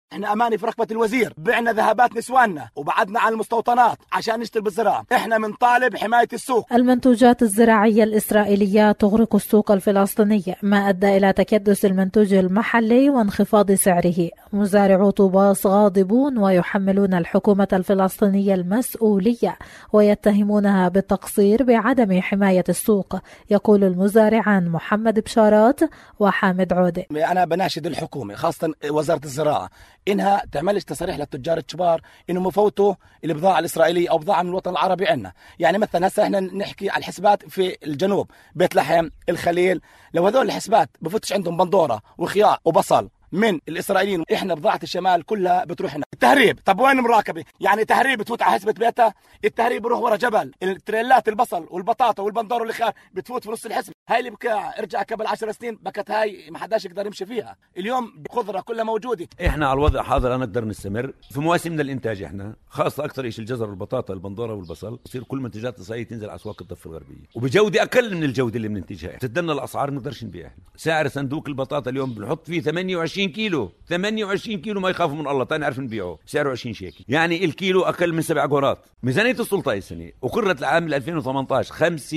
احنا اماني في رقبة الوزير، بعنا ذهبات نسواننا وبعدنا عن المستوطنات عشان نشتغل بالزراعة. احنا بنطالب حماية السوق. المنتوجات الزراعية الإسرائيلية تغرق السوق الفلسطيني، ما أدى إلى تكدس المنتوج المحلي وانخفاض سعره. مزارعو طوباس غاضبون ويحملون الحكومة الفلسطينية المسؤولية ويتهمونها بالتقصير بعدم حماية السوق. يقول المزارعان محمد بشارات وحامد عودة: أنا بناشد الحكومة خاصة وزارة الزراعة إنها تعملش تصريح للتجار الكبار إنهم يفوتوا البضاعة الإسرائيلية أو بضاعة من الوطن العربي عندنا. يعني مثلا هسه إحنا نحكي على الحسبات في الجنوب، بيت لحم، الخليل، لو هذول الحسبات بفوتش عندهم بندورة وخيار وبصل من الإسرائيليين، إحنا بضاعة الشمال كلها بتروح هنا. التهريب، طب وين مراقبة؟ يعني تهريب بتفوت على حسبة بيتها، التهريب بروح ورا جبل، التريلات البصل والبطاطا والبندور والخيار بتفوت في نص الحسبة. هاي اللي بكى ارجع قبل 10 سنين بكت هاي ما حداش يقدر يمشي فيها. اليوم خضرة كلها موجودة. إحنا على الوضع حاضر نقدر نستمر في مواسمنا الإنتاج، إحنا خاصة أكثر شيء الجزر والبطاطا البندورة والبصل، يصير كل منتجات الإسرائيلية تنزل على أسواق الضفة الغربية وبجودة أقل من الجودة اللي بننتجها. تدلنا الأسعار نقدرش نبيعها. سعر صندوق البطاطا اليوم بنحط فيه 28 كيلو 28 كيلو ما يخافوا من الله، تاني عارف نبيعه سعره 20 شيكل، يعني الكيلو أقل من 7 قرات. ميزانية السلطة السنة وقرت العام 2018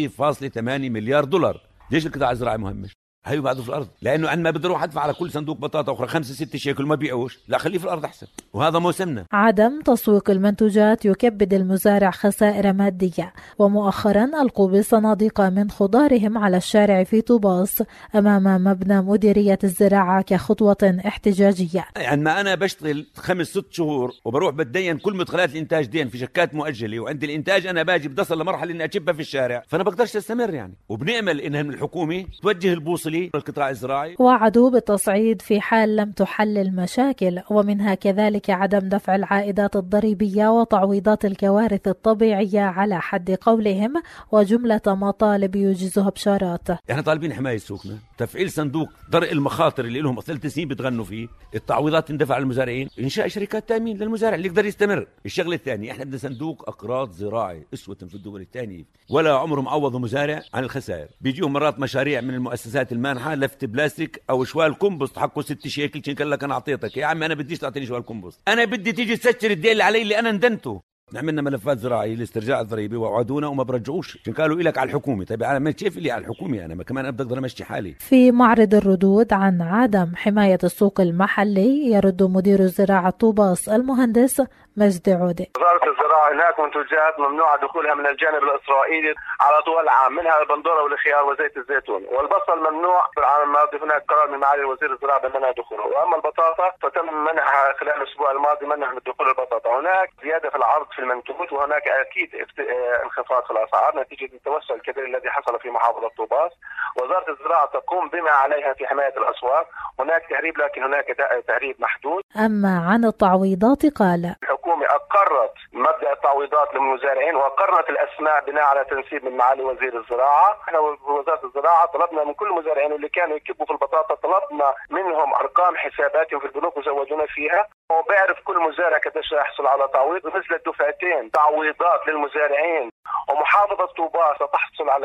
5.8 مليار دولار. ليش القطاع الزراعي مهمش؟ هي بعده في الأرض، لأنه عندما بدي أروح أدفع على كل صندوق بطاطا أخرى 5-6 شيكل ما بيعوش، لا خليه في الأرض أحسن. وهذا موسمنا. عدم تسويق المنتوجات يكبد المزارع خسائر مادية، ومؤخرا ألقوا بصناديق من خضارهم على الشارع في طوباس أمام مبنى مديرية الزراعة كخطوة احتجاجية. يعني ما أنا بشتغل 5-6 شهور وبروح بتدين كل مدخلات الإنتاج دين في شكات مؤجلة، وعند الإنتاج أنا باجي بدي أصل لمرحلة إني أجيبها في الشارع، فأنا بقدرش أستمر يعني. وبنأمل إنها من الحكومة توجه البوصلة للقطاع الزراعي. وعدوا بالتصعيد في حال لم تحل المشاكل، ومنها كذلك عدم دفع العائدات الضريبية وتعويضات الكوارث الطبيعية على حد قولهم، وجملة مطالب يوجزها بشارات. احنا طالبين حماية سوقنا، تفعيل صندوق درء المخاطر اللي لهم 3 سنين بتغنوا فيه، التعويضات تندفع للمزارعين، انشاء شركات تامين للمزارع اللي يقدر يستمر. الشغله الثانيه احنا بدنا صندوق اقراض زراعي اسوه في الدول الثانيه، ولا عمره معوض مزارع عن الخسائر. بيجيهم مرات مشاريع من المؤسسات المانحه لفت بلاستيك او شوال كومبوست حقه 6 شيكل، قال لك انا اعطيتك يا عمي، انا بديش تعطيني شوال كومبوست، انا بدي تيجي تسجل الدين اللي علي اللي انا ندنته. عملنا ملفات زراعية لاسترجاع الضريبة ووعدونا وما برجعوش، قالوا إلك على الحكومة. طيب أنا ما شايف اللي على الحكومة، أنا ما كمان أبدأ أقدر أمشي حالي. في معرض الردود عن عدم حماية السوق المحلي يرد مدير الزراعة طوباس المهندس مجدي عودة: وزارة الزراعة هناك منتوجات ممنوع دخولها من الجانب الإسرائيلي على طول العام، منها البندورة والخيار وزيت الزيتون، والبصل ممنوع في العام الماضي، هناك قرار من معالي وزير الزراعة بمنع دخوله. وأما البطاطا فتم منعها خلال الأسبوع الماضي، منع من دخول البطاطا. هناك زيادة في العرض في المنتوج، وهناك أكيد انخفاض في الأسعار نتيجة التوسع الكبير الذي حصل في محافظة طوباس. وزارة الزراعة تقوم بما عليها في حماية الأسواق. هناك تهريب لكن هناك تهريب محدود. أما عن التعويضات قال: الحكومة أقرت مبدأ التعويضات للمزارعين وأقرت الأسماء بناء على تنسيب من معالي وزير الزراعة. احنا وزارة الزراعة طلبنا من كل المزارعين اللي كانوا يكبوا في البطاطا، طلبنا منهم أرقام حساباتهم في البنوك وزودونا فيها، وبيعرف كل مزارع قديش يحصل على تعويض. نزلت دفعتين تعويضات للمزارعين، ومحافظة طوباس تحصل على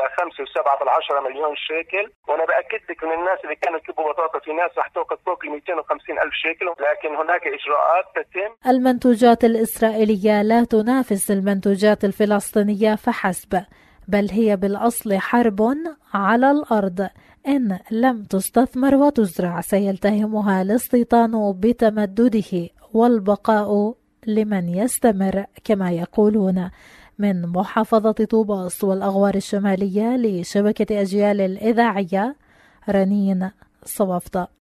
5.7 مليون شيكل. وأنا بأكد لك من الناس اللي كانوا يكبوا بطاطا في ناس رح توقف فوق 250 ألف شيكل، لكن هناك إجراءات تتم. المنتوجات الإسرائيلية لا تنافس المنتوجات الفلسطينية فحسب، بل هي بالأصل حرب على الأرض. إن لم تستثمر وتزرع سيلتهمها الاستيطان بتمدده والبقاء لمن يستمر كما يقولون. من محافظة طوباس والأغوار الشمالية لشبكة أجيال الإذاعية، رنين صوافطة.